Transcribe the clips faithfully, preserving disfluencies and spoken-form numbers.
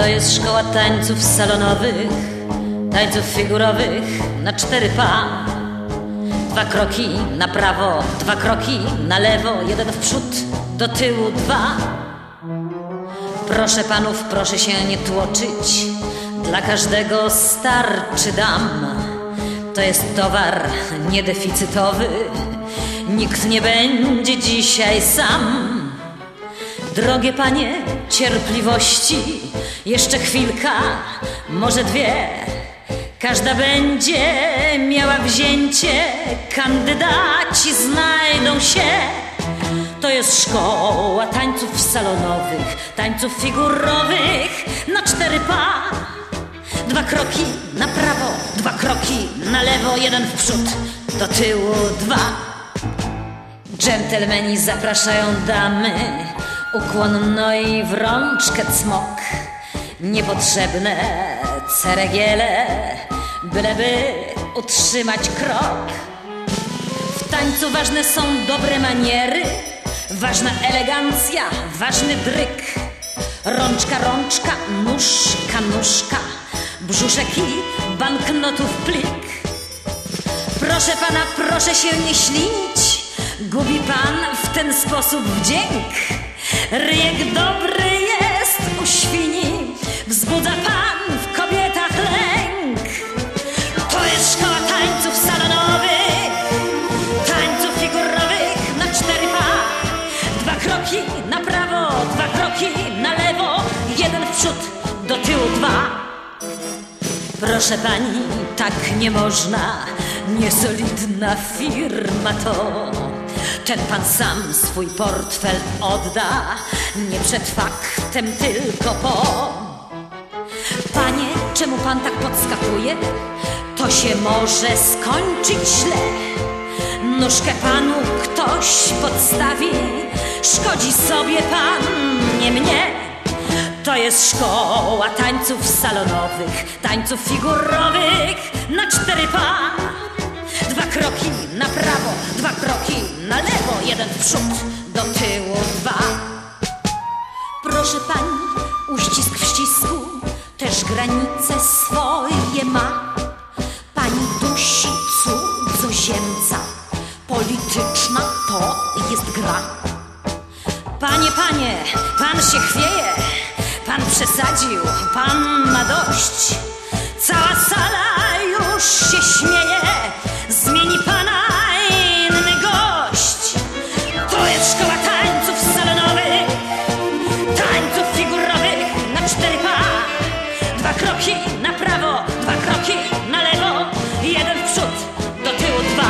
To jest szkoła tańców salonowych, tańców figurowych na cztery pa. Dwa kroki na prawo, dwa kroki na lewo, jeden w przód, do tyłu dwa. Proszę panów, proszę się nie tłoczyć, dla każdego starczy dam. To jest towar niedeficytowy, nikt nie będzie dzisiaj sam. Drogie panie, cierpliwości, jeszcze chwilka, może dwie. Każda będzie miała wzięcie, kandydaci znajdą się. To jest szkoła tańców salonowych, tańców figurowych na cztery pa. Dwa kroki na prawo, dwa kroki na lewo, jeden w przód, do tyłu dwa. Dżentelmeni zapraszają damy, ukłon no i w rączkę cmok. Niepotrzebne ceregiele, byleby utrzymać krok. W tańcu ważne są dobre maniery, ważna elegancja, ważny dryk. Rączka, rączka, nóżka, nóżka, brzuszek i banknotów plik. Proszę pana, proszę się nie ślinić, gubi pan w ten sposób wdzięk. Ryjek dobry jest u świni, wzbudza pan w kobietach lęk. To jest szkoła tańców salonowych, tańców figurowych na cztery pa. Dwa kroki na prawo, dwa kroki na lewo, jeden w przód, do tyłu dwa. Proszę pani, tak nie można, niesolidna firma to. Ten pan sam swój portfel odda, nie przed faktem, tylko po. Panie, czemu pan tak podskakuje? To się może skończyć źle. Nóżkę panu ktoś podstawi, szkodzi sobie pan, nie mnie. To jest szkoła tańców salonowych, tańców figurowych na cztery pa. Dwa kroki na prawo, dwa kroki na lewo, jeden w przód, do tyłu dwa. Proszę pani, uścisk w ścisku też granice swoje ma. Pani dusi cudzoziemca, polityczna to jest gra. Panie, panie, pan się chwieje, pan przesadził, pan ma dość. Cała sala już się śmieje, zmieni pana inny gość. To jest szkoła tańców salonowych, tańców figurowych na cztery pa. Dwa kroki na prawo, dwa kroki na lewo, jeden w przód, do tyłu dwa.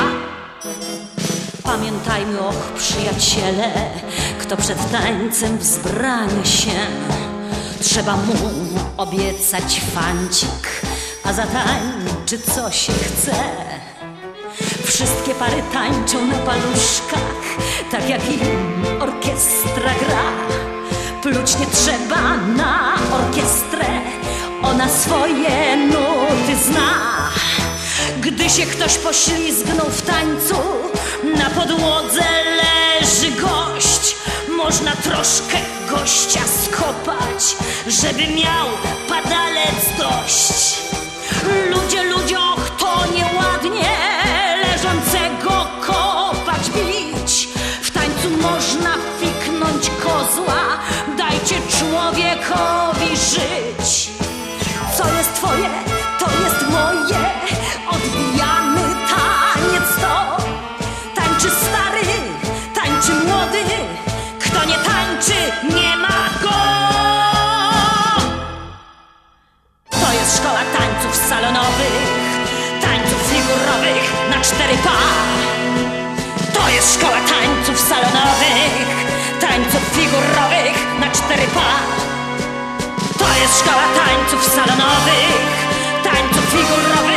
Pamiętajmy, och przyjaciele, kto przed tańcem wzbrania się, trzeba mu obiecać fancik, a zatańczy co się chce. Wszystkie pary tańczą na paluszkach, tak jak im orkiestra gra. Pluć nie trzeba na orkiestrę, ona swoje nuty zna. Gdy się ktoś poślizgnął w tańcu, na podłodze leży gość. Można troszkę gościa skopać, żeby miał padalec dość. Ludzie, ludzie, och to nieładnie, leżącego kopać, bić. W tańcu można fiknąć kozła, dajcie człowiekowi żyć. Co jest twoje, to jest moje, odbijamy taniec to. Tańczy stary, tańczy młody, kto nie tańczy, nie ma go. To jest szkoła tańców salonowych, tańców figurowych na cztery pa. To jest szkoła tańców salonowych, tańców figurowych na cztery pa. To jest szkoła tańców salonowych, tańców figurowych